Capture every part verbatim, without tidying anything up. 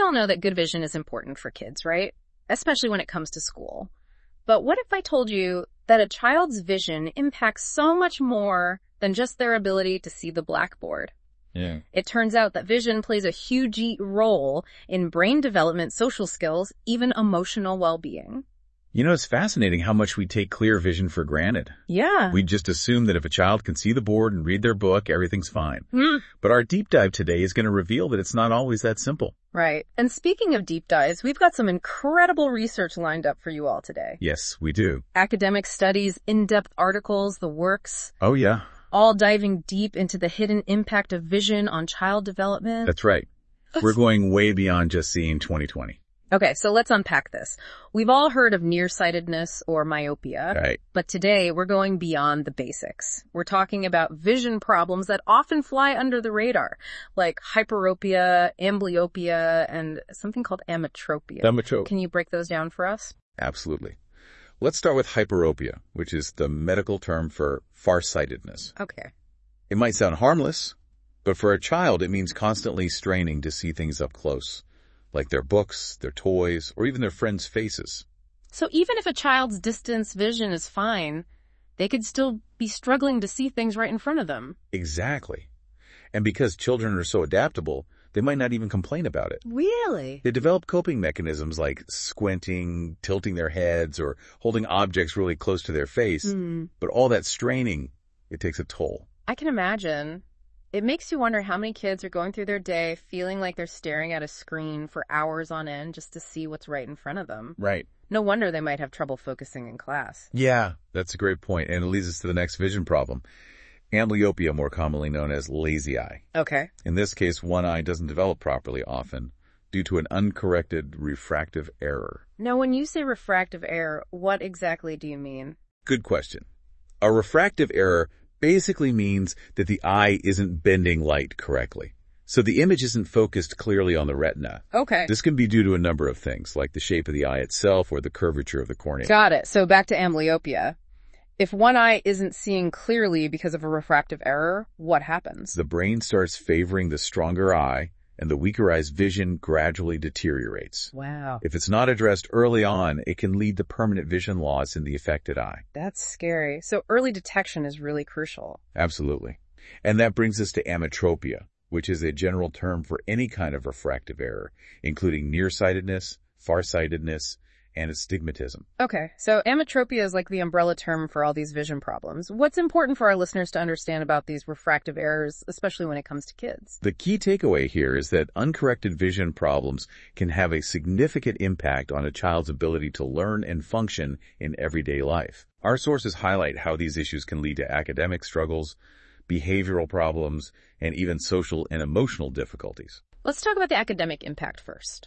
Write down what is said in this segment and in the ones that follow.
all know that good vision is important for kids, right? Especially when it comes to school. But what if I told you that a child's vision impacts so much more than just their ability to see the blackboard? Yeah. It turns out that vision plays a huge role in brain development, social skills, even emotional well-being. You know, it's fascinating how much we take clear vision for granted. Yeah. We just assume that if a child can see the board and read their book, everything's fine. Mm. But our deep dive today is going to reveal that it's not always that simple. Right. And speaking of deep dives, we've got some incredible research lined up for you all today. Yes, we do. Academic studies, in-depth articles, the works. Oh, yeah. All diving deep into the hidden impact of vision on child development. That's right. We're going way beyond just seeing twenty twenty. Okay, so let's unpack this. We've all heard of nearsightedness or myopia, Right. but today we're going beyond the basics. We're talking about vision problems that often fly under the radar, like hyperopia, amblyopia, and something called ametropia. Ametropia. Can you break those down for us? Absolutely. Let's start with hyperopia, which is the medical term for farsightedness. Okay. It might sound harmless, but for a child it means constantly straining to see things up close, like their books, their toys, or even their friends' faces. So even if a child's distance vision is fine, they could still be struggling to see things right in front of them. Exactly. And because children are so adaptable, they might not even complain about it. Really? They develop coping mechanisms like squinting, tilting their heads, or holding objects really close to their face. Mm. But all that straining, it takes a toll. I can imagine. It makes you wonder how many kids are going through their day feeling like they're staring at a screen for hours on end just to see what's right in front of them. Right. No wonder they might have trouble focusing in class. Yeah, that's a great point, and it leads us to the next vision problem. Amblyopia, more commonly known as lazy eye. Okay. In this case, one eye doesn't develop properly often due to an uncorrected refractive error. Now, when you say refractive error, what exactly do you mean? Good question. A refractive error basically means that the eye isn't bending light correctly. So the image isn't focused clearly on the retina. Okay. This can be due to a number of things, like the shape of the eye itself or the curvature of the cornea. Got it. So back to amblyopia. If one eye isn't seeing clearly because of a refractive error, what happens? The brain starts favoring the stronger eye, and the weaker eye's vision gradually deteriorates. Wow. If it's not addressed early on, it can lead to permanent vision loss in the affected eye. That's scary. So early detection is really crucial. Absolutely. And that brings us to ametropia, which is a general term for any kind of refractive error, including nearsightedness, farsightedness, and astigmatism. Okay, so ametropia is like the umbrella term for all these vision problems. What's important for our listeners to understand about these refractive errors, especially when it comes to kids? The key takeaway here is that uncorrected vision problems can have a significant impact on a child's ability to learn and function in everyday life. Our sources highlight how these issues can lead to academic struggles, behavioral problems, and even social and emotional difficulties. Let's talk about the academic impact first.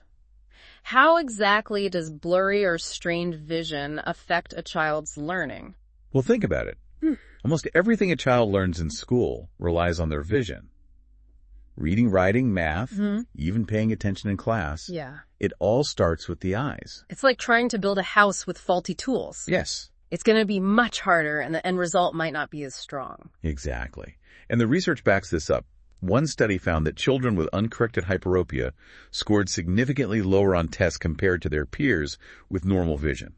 How exactly does blurry or strained vision affect a child's learning? Well, think about it. Hmm. Almost everything a child learns in school relies on their vision. Reading, writing, math, Mm-hmm. even paying attention in class, Yeah. it all starts with the eyes. It's like trying to build a house with faulty tools. Yes, It's going to be much harder and the end result might not be as strong. exactly. And the research backs this up. One study found that children with uncorrected hyperopia scored significantly lower on tests compared to their peers with normal vision.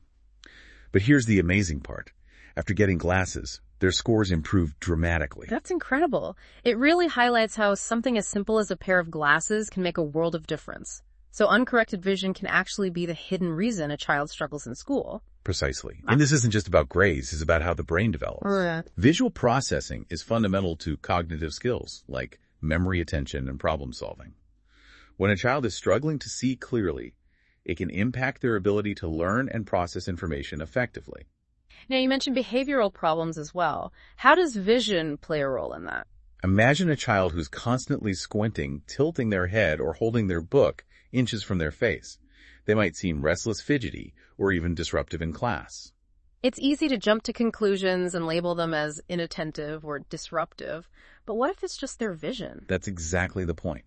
But here's the amazing part. After getting glasses, their scores improved dramatically. That's incredible. It really highlights how something as simple as a pair of glasses can make a world of difference. So uncorrected vision can actually be the hidden reason a child struggles in school. Precisely. And this isn't just about grades, it's about how the brain develops. Right. Visual processing is fundamental to cognitive skills, like memory, attention, and problem solving. When a child is struggling to see clearly, it can impact their ability to learn and process information effectively. Now, you mentioned behavioral problems as well. How does vision play a role in that? Imagine a child who's constantly squinting, tilting their head, or holding their book inches from their face. They might seem restless, fidgety, or even disruptive in class. It's easy to jump to conclusions and label them as inattentive or disruptive, but what if it's just their vision? That's exactly the point.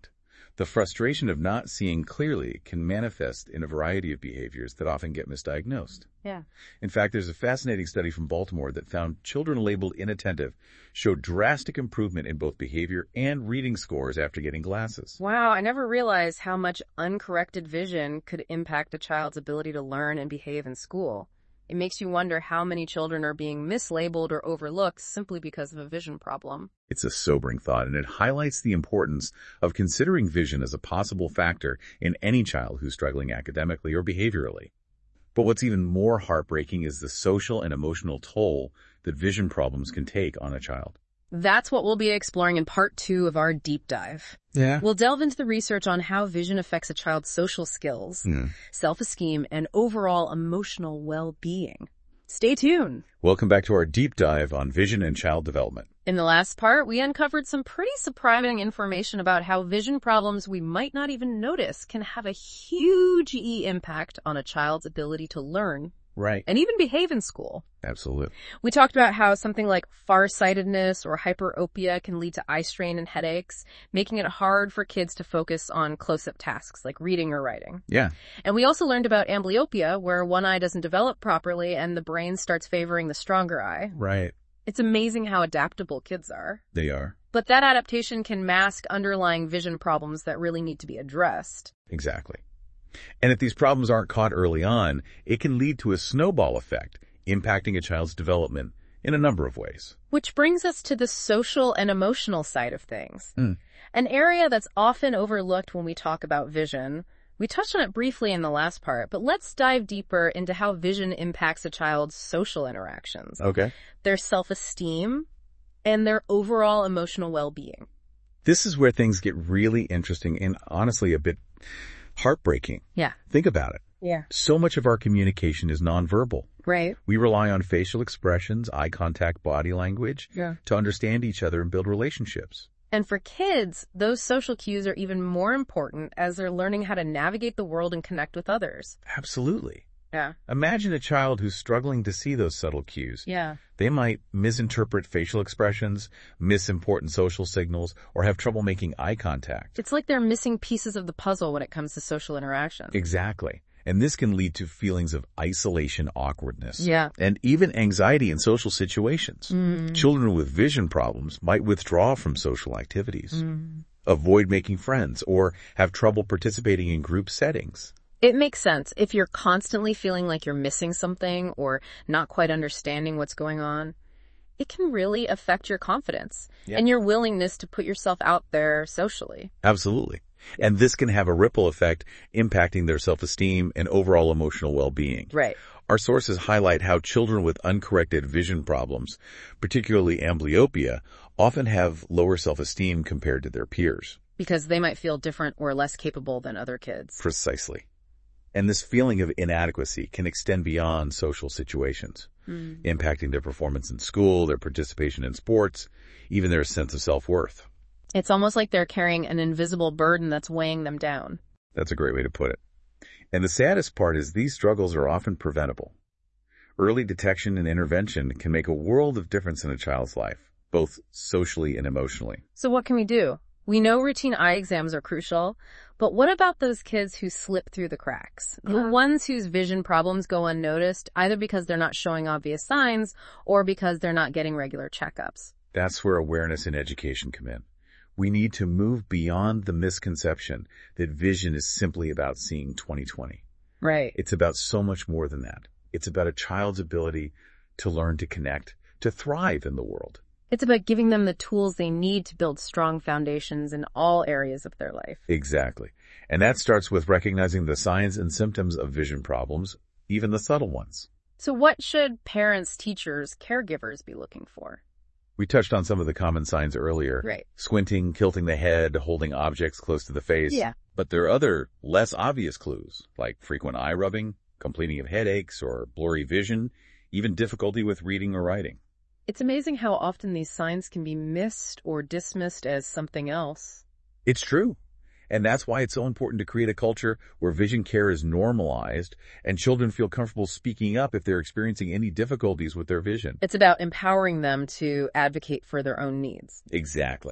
The frustration of not seeing clearly can manifest in a variety of behaviors that often get misdiagnosed. Yeah. In fact, there's a fascinating study from Baltimore that found children labeled inattentive showed drastic improvement in both behavior and reading scores after getting glasses. Wow, I never realized how much uncorrected vision could impact a child's ability to learn and behave in school. It makes you wonder how many children are being mislabeled or overlooked simply because of a vision problem. It's a sobering thought, and it highlights the importance of considering vision as a possible factor in any child who's struggling academically or behaviorally. But what's even more heartbreaking is the social and emotional toll that vision problems can take on a child. That's what we'll be exploring in part two of our deep dive. Yeah. We'll delve into the research on how vision affects a child's social skills, Mm. self-esteem, and overall emotional well-being. Stay tuned. Welcome back to our deep dive on vision and child development. In the last part, we uncovered some pretty surprising information about how vision problems we might not even notice can have a huge impact on a child's ability to learn Right. and even behave in school. Absolutely. We talked about how something like farsightedness or hyperopia can lead to eye strain and headaches, making it hard for kids to focus on close-up tasks like reading or writing. Yeah. And we also learned about amblyopia, where one eye doesn't develop properly and the brain starts favoring the stronger eye. Right. It's amazing how adaptable kids are. They are. But that adaptation can mask underlying vision problems that really need to be addressed. Exactly. And if these problems aren't caught early on, it can lead to a snowball effect, impacting a child's development in a number of ways. Which brings us to the social and emotional side of things. Mm. An area that's often overlooked when we talk about vision. We touched on it briefly in the last part, but let's dive deeper into how vision impacts a child's social interactions, Okay. their self-esteem, and their overall emotional well-being. This is where things get really interesting and honestly a bit heartbreaking. Yeah. Think about it. Yeah. So much of our communication is nonverbal. Right. We rely on facial expressions, eye contact, body language Yeah. to understand each other and build relationships. And for kids, those social cues are even more important as they're learning how to navigate the world and connect with others. Absolutely. Yeah. Imagine a child who's struggling to see those subtle cues. Yeah. They might misinterpret facial expressions, miss important social signals, or have trouble making eye contact. It's like they're missing pieces of the puzzle when it comes to social interaction. Exactly. And this can lead to feelings of isolation, awkwardness, Yeah. and even anxiety in social situations. Mm. Children with vision problems might withdraw from social activities, Mm. avoid making friends, or have trouble participating in group settings. It makes sense. If you're constantly feeling like you're missing something or not quite understanding what's going on, it can really affect your confidence Yeah. and your willingness to put yourself out there socially. Absolutely. And this can have a ripple effect impacting their self-esteem and overall emotional well-being. Right. Our sources highlight how children with uncorrected vision problems, particularly amblyopia, often have lower self-esteem compared to their peers. Because they might feel different or less capable than other kids. Precisely. And this feeling of inadequacy can extend beyond social situations, Mm. impacting their performance in school, their participation in sports, even their sense of self-worth. It's almost like they're carrying an invisible burden that's weighing them down. That's a great way to put it. And the saddest part is these struggles are often preventable. Early detection and intervention can make a world of difference in a child's life, both socially and emotionally. So what can we do? We know routine eye exams are crucial, but what about those kids who slip through the cracks? The ones whose vision problems go unnoticed, either because they're not showing obvious signs or because they're not getting regular checkups. That's where awareness and education come in. We need to move beyond the misconception that vision is simply about seeing twenty twenty. Right. It's about so much more than that. It's about a child's ability to learn to connect, to thrive in the world. It's about giving them the tools they need to build strong foundations in all areas of their life. Exactly. And that starts with recognizing the signs and symptoms of vision problems, even the subtle ones. So what should parents, teachers, caregivers be looking for? We touched on some of the common signs earlier. Right. Squinting, tilting the head, holding objects close to the face. Yeah. But there are other, less obvious clues, like frequent eye rubbing, complaining of headaches or blurry vision, even difficulty with reading or writing. It's amazing how often these signs can be missed or dismissed as something else. It's true. And that's why it's so important to create a culture where vision care is normalized and children feel comfortable speaking up if they're experiencing any difficulties with their vision. It's about empowering them to advocate for their own needs. Exactly.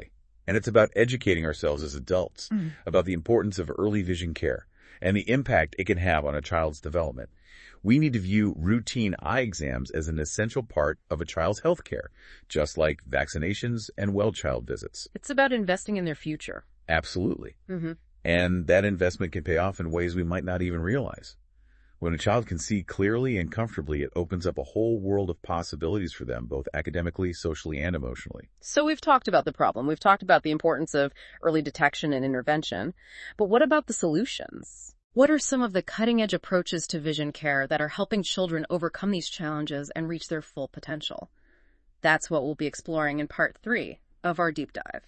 And it's about educating ourselves as adults Mm. about the importance of early vision care and the impact it can have on a child's development. We need to view routine eye exams as an essential part of a child's health care, just like vaccinations and well child visits. It's about investing in their future. Absolutely. Mm-hmm. And that investment can pay off in ways we might not even realize. When a child can see clearly and comfortably, it opens up a whole world of possibilities for them, both academically, socially, and emotionally. So we've talked about the problem. We've talked about the importance of early detection and intervention. But what about the solutions? What are some of the cutting-edge approaches to vision care that are helping children overcome these challenges and reach their full potential? That's what we'll be exploring in part three of our deep dive.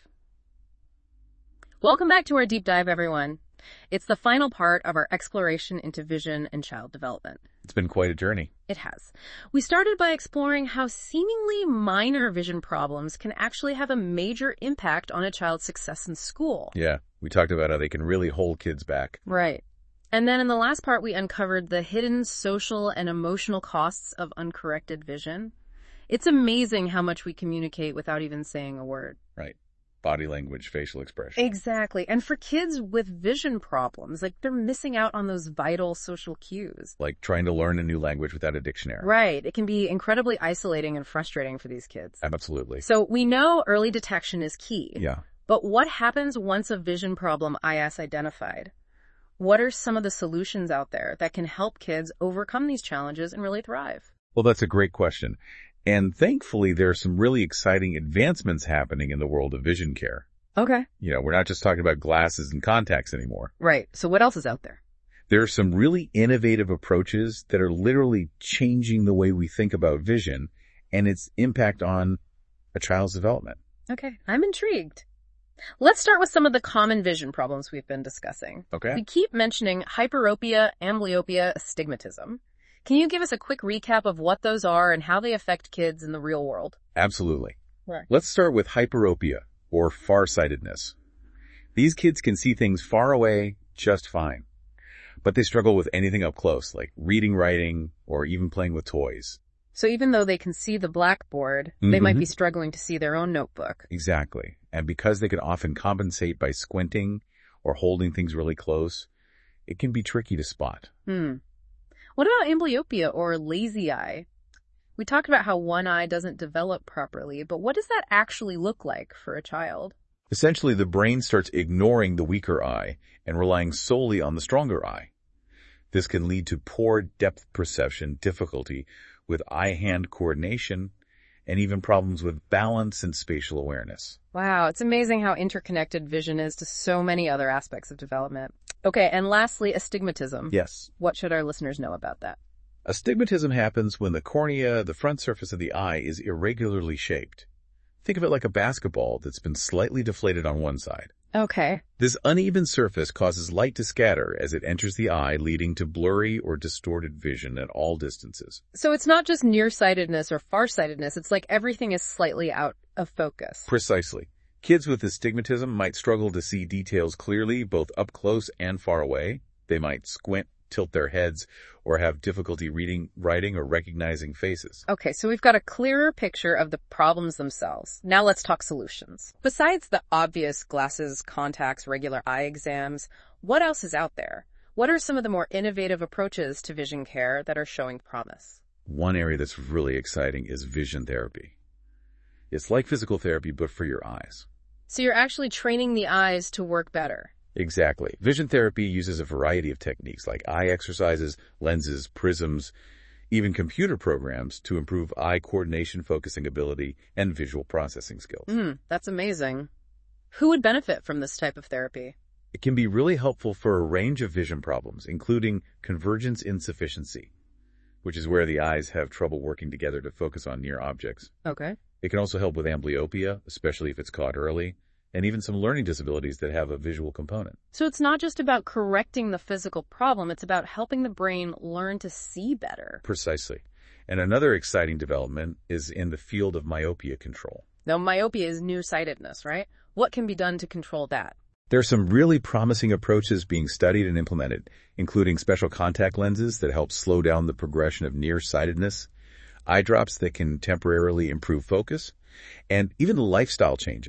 Welcome back to our deep dive, everyone. It's the final part of our exploration into vision and child development. It's been quite a journey. It has. We started by exploring how seemingly minor vision problems can actually have a major impact on a child's success in school. Yeah, we talked about how they can really hold kids back. Right. And then in the last part, we uncovered the hidden social and emotional costs of uncorrected vision. It's amazing how much we communicate without even saying a word. Right. Body language, facial expression. Exactly. And for kids with vision problems, like they're missing out on those vital social cues. Like trying to learn a new language without a dictionary. Right. It can be incredibly isolating and frustrating for these kids. Absolutely. So we know early detection is key. Yeah. But what happens once a vision problem I S identified? What are some of the solutions out there that can help kids overcome these challenges and really thrive? Well, that's a great question. And thankfully, there are some really exciting advancements happening in the world of vision care. Okay. You know, we're not just talking about glasses and contacts anymore. Right. So what else is out there? There are some really innovative approaches that are literally changing the way we think about vision and its impact on a child's development. Okay. I'm intrigued. Let's start with some of the common vision problems we've been discussing. Okay. We keep mentioning hyperopia, amblyopia, astigmatism. Can you give us a quick recap of what those are and how they affect kids in the real world? Absolutely. Right. Let's start with hyperopia, or farsightedness. These kids can see things far away just fine, but they struggle with anything up close, like reading, writing, or even playing with toys. So even though they can see the blackboard, Mm-hmm. they might be struggling to see their own notebook. Exactly. And because they can often compensate by squinting or holding things really close, it can be tricky to spot. Hmm. What about amblyopia or lazy eye? We talked about how one eye doesn't develop properly, but what does that actually look like for a child? Essentially, the brain starts ignoring the weaker eye and relying solely on the stronger eye. This can lead to poor depth perception, difficulty with eye-hand coordination, and even problems with balance and spatial awareness. Wow, it's amazing how interconnected vision is to so many other aspects of development. Okay, and lastly, astigmatism. Yes. What should our listeners know about that? Astigmatism happens when the cornea, the front surface of the eye, is irregularly shaped. Think of it like a basketball that's been slightly deflated on one side. Okay. This uneven surface causes light to scatter as it enters the eye, leading to blurry or distorted vision at all distances. So it's not just nearsightedness or farsightedness, it's like everything is slightly out of focus. Precisely. Kids with astigmatism might struggle to see details clearly, both up close and far away. They might squint, tilt their heads, or have difficulty reading, writing, or recognizing faces. Okay, so we've got a clearer picture of the problems themselves. Now let's talk solutions. Besides the obvious glasses, contacts, regular eye exams, what else is out there? What are some of the more innovative approaches to vision care that are showing promise? One area that's really exciting is vision therapy. It's like physical therapy, but for your eyes. So you're actually training the eyes to work better. Exactly. Vision therapy uses a variety of techniques like eye exercises, lenses, prisms, even computer programs to improve eye coordination, focusing ability, and visual processing skills. Mm, that's amazing. Who would benefit from this type of therapy? It can be really helpful for a range of vision problems, including convergence insufficiency, which is where the eyes have trouble working together to focus on near objects. Okay. It can also help with amblyopia, especially if it's caught early, and even some learning disabilities that have a visual component. So it's not just about correcting the physical problem, it's about helping the brain learn to see better. Precisely. And another exciting development is in the field of myopia control. Now, myopia is nearsightedness, right? What can be done to control that? There are some really promising approaches being studied and implemented, including special contact lenses that help slow down the progression of nearsightedness, eye drops that can temporarily improve focus, and even lifestyle changes,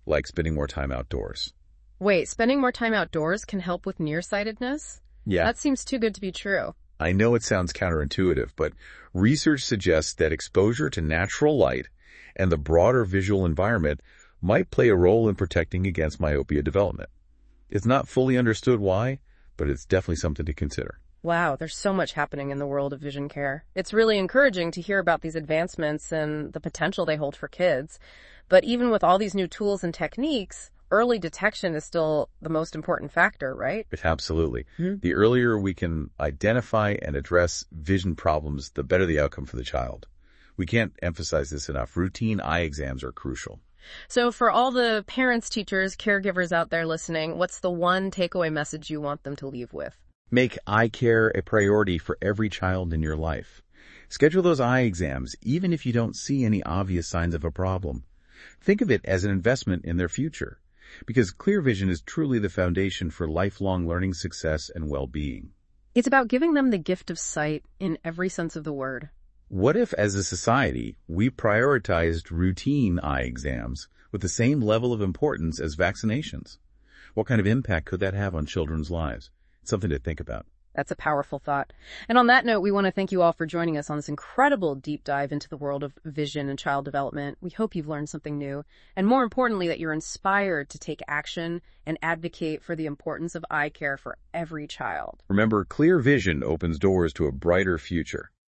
like spending more time outdoors. Wait, spending more time outdoors can help with nearsightedness? Yeah, That seems too good to be true. I know it sounds counterintuitive, but research suggests that exposure to natural light and the broader visual environment might play a role in protecting against myopia development. It's not fully understood why, but it's definitely something to consider. Wow, there's so much happening in the world of vision care. It's really encouraging to hear about these advancements and the potential they hold for kids. But even with all these new tools and techniques, early detection is still the most important factor, right? Absolutely. Hmm. The earlier we can identify and address vision problems, the better the outcome for the child. We can't emphasize this enough. Routine eye exams are crucial. So for all the parents, teachers, caregivers out there listening, what's the one takeaway message you want them to leave with? Make eye care a priority for every child in your life. Schedule those eye exams, even if you don't see any obvious signs of a problem. Think of it as an investment in their future, because clear vision is truly the foundation for lifelong learning success and well-being. It's about giving them the gift of sight in every sense of the word. What if, as a society, we prioritized routine eye exams with the same level of importance as vaccinations? What kind of impact could that have on children's lives? It's something to think about. That's a powerful thought. And on that note, we want to thank you all for joining us on this incredible deep dive into the world of vision and child development. We hope you've learned something new, and more importantly, that you're inspired to take action and advocate for the importance of eye care for every child. Remember, clear vision opens doors to a brighter future.